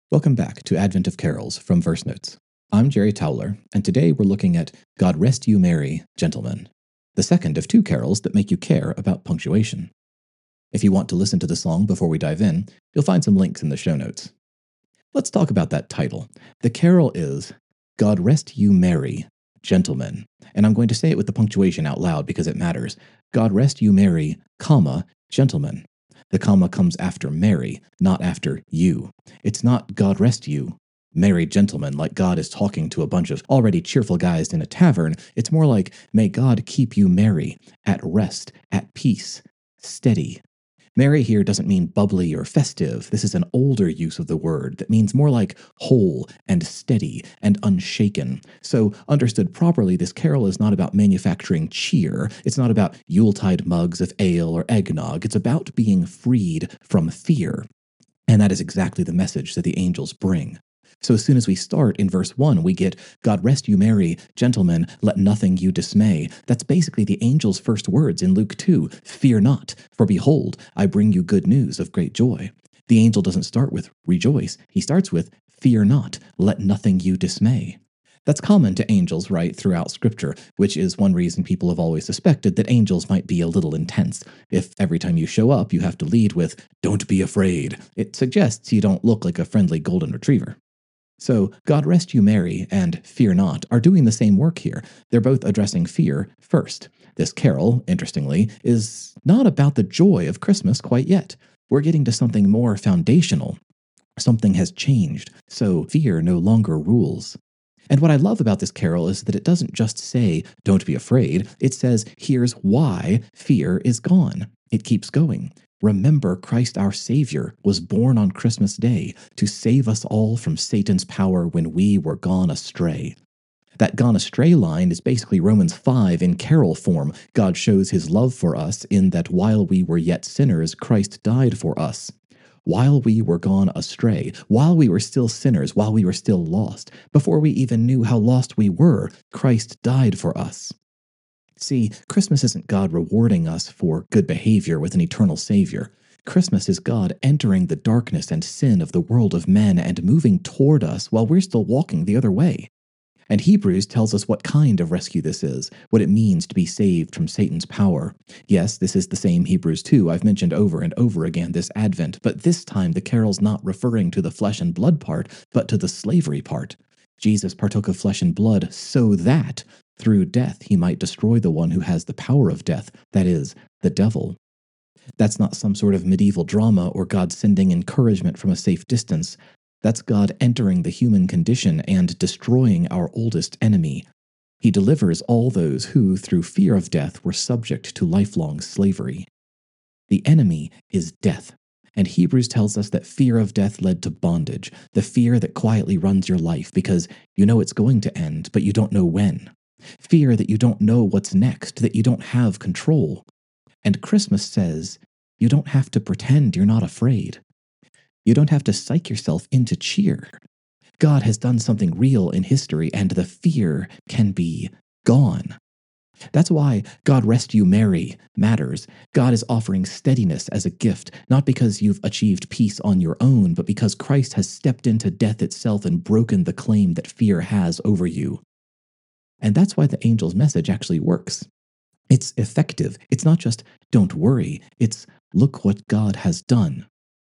Welcome back to Advent of Carols from Verse Notes. I'm Jerry Towler, and today we're looking at God Rest You Merry, Gentlemen, the second of two carols that make you care about punctuation. If you want to listen to the song before we dive in, you'll find some links in the show notes. Let's talk about that title. The carol is God Rest You Merry, Gentlemen, and I'm going to say it with the punctuation out loud because it matters. God Rest You Merry, comma, Gentlemen. The comma comes after Mary, not after you. It's not God rest you, merry gentlemen, like God is talking to a bunch of already cheerful guys in a tavern. It's more like, may God keep you merry, at rest, at peace, steady. Merry here doesn't mean bubbly or festive. This is an older use of the word that means more like whole and steady and unshaken. So, understood properly, this carol is not about manufacturing cheer. It's not about Yuletide mugs of ale or eggnog. It's about being freed from fear. And that is exactly the message that the angels bring. So as soon as we start in verse 1, we get, God rest you merry, gentlemen, let nothing you dismay. That's basically the angel's first words in Luke 2. Fear not, for behold, I bring you good news of great joy. The angel doesn't start with rejoice. He starts with, fear not, let nothing you dismay. That's common to angels, right, throughout Scripture, which is one reason people have always suspected that angels might be a little intense. If every time you show up you have to lead with, don't be afraid, it suggests you don't look like a friendly golden retriever. So, God Rest You Merry and Fear Not are doing the same work here. They're both addressing fear first. This carol, interestingly, is not about the joy of Christmas quite yet. We're getting to something more foundational. Something has changed, so fear no longer rules. And what I love about this carol is that it doesn't just say, don't be afraid. It says, here's why fear is gone. It keeps going. Remember, Christ our Savior was born on Christmas Day to save us all from Satan's power when we were gone astray. That gone astray line is basically Romans 5 in carol form. God shows his love for us in that while we were yet sinners, Christ died for us. While we were gone astray, while we were still sinners, while we were still lost, before we even knew how lost we were, Christ died for us. See, Christmas isn't God rewarding us for good behavior with an eternal Savior. Christmas is God entering the darkness and sin of the world of men and moving toward us while we're still walking the other way. And Hebrews tells us what kind of rescue this is, what it means to be saved from Satan's power. Yes, this is the same Hebrews 2 I've mentioned over and over again this Advent, but this time the carol's not referring to the flesh and blood part, but to the slavery part. Jesus partook of flesh and blood so that, through death, he might destroy the one who has the power of death, that is, the devil. That's not some sort of medieval drama or God sending encouragement from a safe distance. That's God entering the human condition and destroying our oldest enemy. He delivers all those who, through fear of death, were subject to lifelong slavery. The enemy is death. And Hebrews tells us that fear of death led to bondage, the fear that quietly runs your life because you know it's going to end, but you don't know when. Fear that you don't know what's next, that you don't have control. And Christmas says, you don't have to pretend you're not afraid. You don't have to psych yourself into cheer. God has done something real in history, and the fear can be gone. That's why God Rest You Merry matters. God is offering steadiness as a gift, not because you've achieved peace on your own, but because Christ has stepped into death itself and broken the claim that fear has over you. And that's why the angel's message actually works. It's effective. It's not just, don't worry. It's, look what God has done.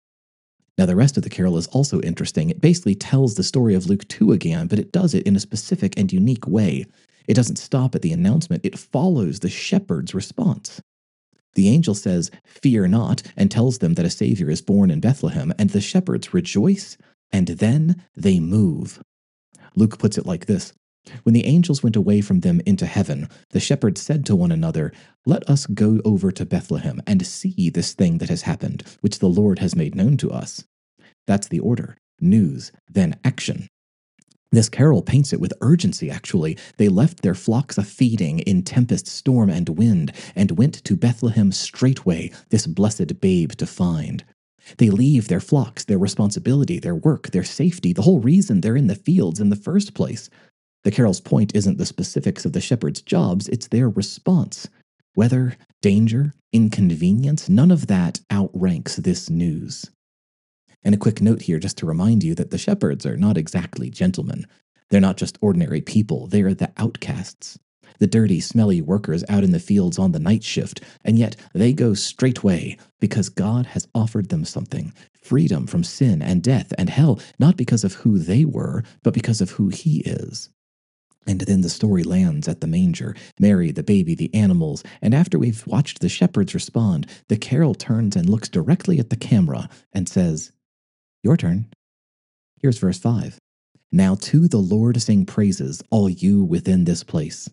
Now, the rest of the carol is also interesting. It basically tells the story of Luke 2 again, but it does it in a specific and unique way. It doesn't stop at the announcement. It follows the shepherd's response. The angel says, fear not, and tells them that a Savior is born in Bethlehem, and the shepherds rejoice, and then they move. Luke puts it like this. When the angels went away from them into heaven, the shepherds said to one another, let us go over to Bethlehem and see this thing that has happened, which the Lord has made known to us. That's the order. News, then action. This carol paints it with urgency, actually. They left their flocks a-feeding in tempest, storm, and wind, and went to Bethlehem straightway, this blessed babe to find. They leave their flocks, their responsibility, their work, their safety, the whole reason they're in the fields in the first place. The carol's point isn't the specifics of the shepherds' jobs, it's their response. Weather, danger, inconvenience, none of that outranks this news. And a quick note here just to remind you that the shepherds are not exactly gentlemen. They're not just ordinary people, they are the outcasts, the dirty, smelly workers out in the fields on the night shift, and yet they go straightway because God has offered them something: freedom from sin and death and hell, not because of who they were, but because of who He is. And then the story lands at the manger: Mary, the baby, the animals, and after we've watched the shepherds respond, the carol turns and looks directly at the camera and says, "Your turn." Here's verse 5. "Now to the Lord sing praises, all you within this place."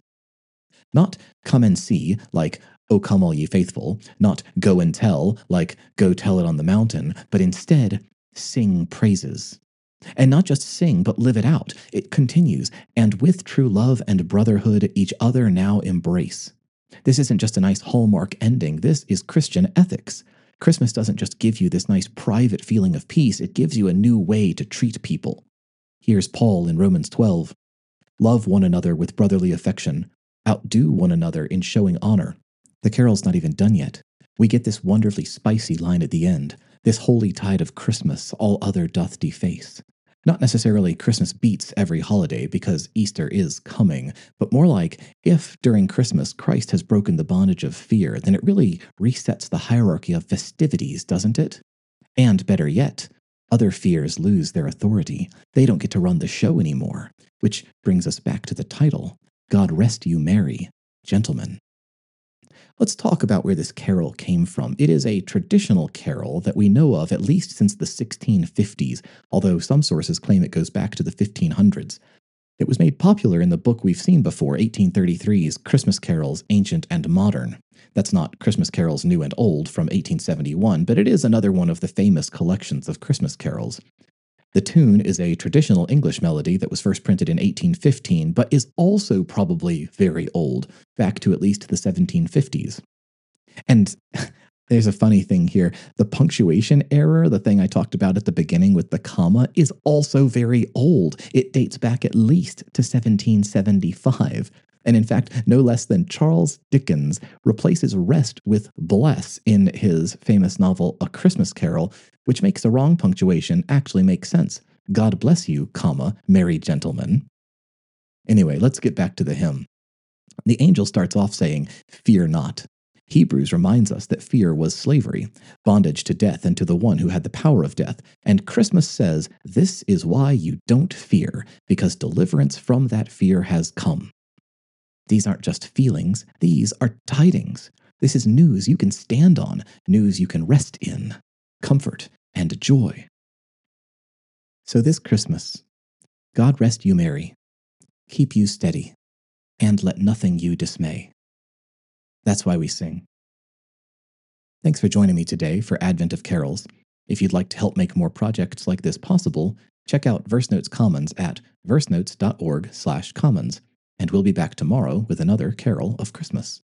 Not "come and see," like "O come all ye faithful," not "go and tell," like "go tell it on the mountain," but instead, sing praises. And not just sing, but live it out. It continues, "And with true love and brotherhood each other now embrace." This isn't just a nice hallmark ending, this is Christian ethics. Christmas doesn't just give you this nice private feeling of peace, it gives you a new way to treat people. Here's Paul in Romans 12. "Love one another with brotherly affection. Outdo one another in showing honor." The carol's not even done yet. We get this wonderfully spicy line at the end: "This holy tide of Christmas all other doth deface." Not necessarily Christmas beats every holiday, because Easter is coming, but more like, if during Christmas Christ has broken the bondage of fear, then it really resets the hierarchy of festivities, doesn't it? And better yet, other fears lose their authority. They don't get to run the show anymore. Which brings us back to the title: God Rest You Merry, Gentlemen. Let's talk about where this carol came from. It is a traditional carol that we know of at least since the 1650s, although some sources claim it goes back to the 1500s. It was made popular in the book we've seen before, 1833's Christmas Carols, Ancient and Modern. That's not Christmas Carols New and Old from 1871, but it is another one of the famous collections of Christmas carols. The tune is a traditional English melody that was first printed in 1815, but is also probably very old, back to at least the 1750s. And there's a funny thing here. The punctuation error, the thing I talked about at the beginning with the comma, is also very old. It dates back at least to 1775. And in fact, no less than Charles Dickens replaces rest with bless in his famous novel A Christmas Carol, which makes the wrong punctuation actually make sense. God bless you, comma, merry gentlemen. Anyway, let's get back to the hymn. The angel starts off saying, "Fear not." Hebrews reminds us that fear was slavery, bondage to death and to the one who had the power of death. And Christmas says, this is why you don't fear, because deliverance from that fear has come. These aren't just feelings, these are tidings. This is news you can stand on, news you can rest in, comfort and joy. So this Christmas, God rest you merry, keep you steady, and let nothing you dismay. That's why we sing. Thanks for joining me today for Advent of Carols. If you'd like to help make more projects like this possible, check out VerseNotes Commons at versenotes.org/commons, and we'll be back tomorrow with another Carol of Christmas.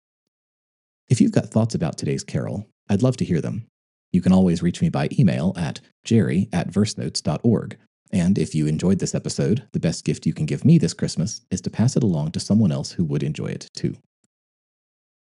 If you've got thoughts about today's carol, I'd love to hear them. You can always reach me by email at jerry@versenotes.org. And if you enjoyed this episode, the best gift you can give me this Christmas is to pass it along to someone else who would enjoy it too.